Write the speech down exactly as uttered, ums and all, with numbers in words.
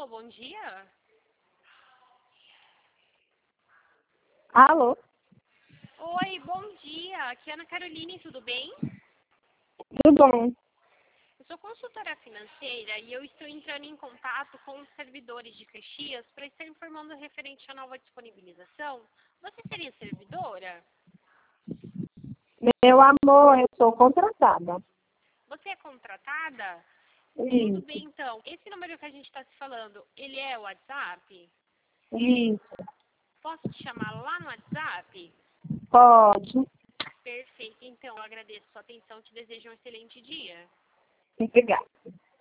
Alô, bom dia. Alô? Oi, bom dia. Aqui é Ana Caroline, tudo bem? Tudo bom? Eu sou consultora financeira e eu estou entrando em contato com os servidores de Caxias para estar informando referente à nova disponibilização. Você seria servidora? Meu amor, eu sou contratada. Você é contratada? Tudo Isso, bem, então. Esse número que a gente está se falando, ele é o WhatsApp? isso. Posso te chamar lá no WhatsApp? Pode. Perfeito, então. Eu agradeço a sua atenção e te desejo um excelente dia. Obrigada.